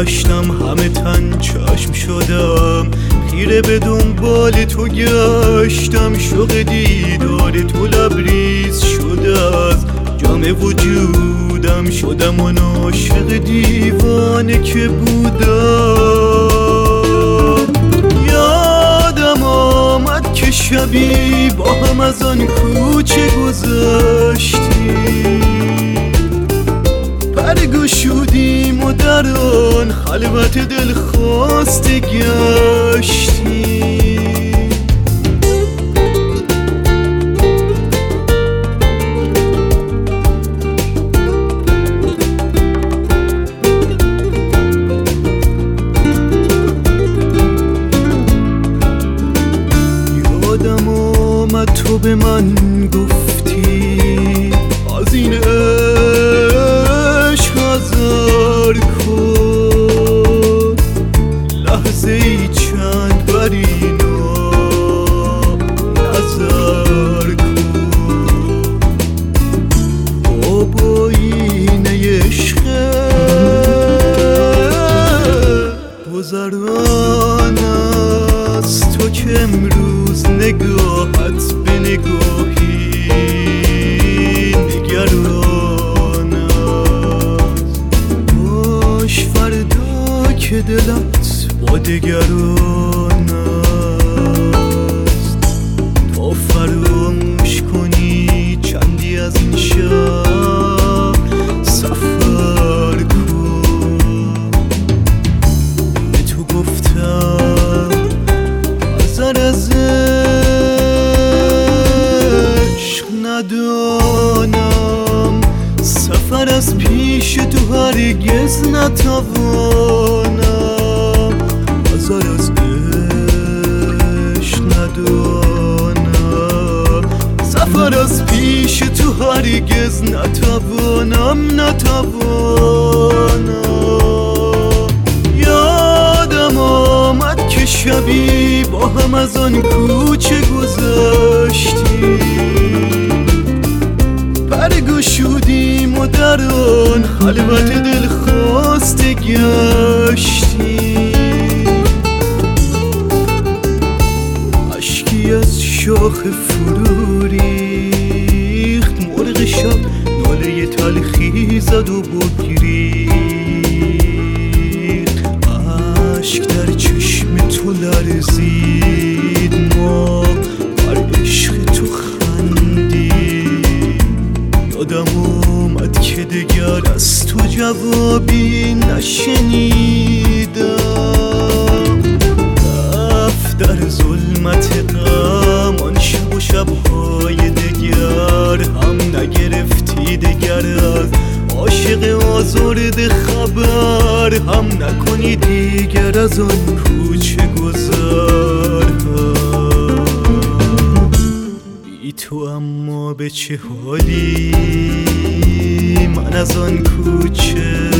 گشتم همه تن چشم شدم، خیره به دنبال تو گشتم، شوق دیدار تو لبریز شده از جام وجودم، شدم آن عاشق دیوانه که بودم. یادم آمد که شبی با هم از آن کوچه گذشتیم، برگشودیم و در آن خلوت دلخواسته گشتیم. یادم آمد تو به من گفتی از این نظر کن، لحظه ای چند بر اینا نظر کن. با اینه عشق گذران است تو که امروز نگاهت به نگاهی نگران است، باش فردا که دلت با دگران است. تا فراموش کنی چندی از این شهر سفر کن. به تو گفتم آزار از عشق ندانم، سفر از پیش تو هرگز نتوانم. آزار از عشق ندانم، سفر از پیش تو هرگز نتوانم. یادم آمد که شبی با هم از آن کوچه گذشتیم، برگشودیم و در آن خلوت دلخواسته گشتیم. اشکی از شاخ فرو ریخت، مرغ شب ناله تلخی زد و بگریخت. اشک در چشم تو لرزید، ما بر عشق تو خندید. یادم آمد که دگر از تو جوابی نشنیدم، رفت در ظلمت غم آن شب و شبهای دگر، هم نگرفتی دگر از عاشق آزرده خبر، هم نکنی دیگر از آن کوچه گذر. بی تو اما به چه حالی من از آن کوچه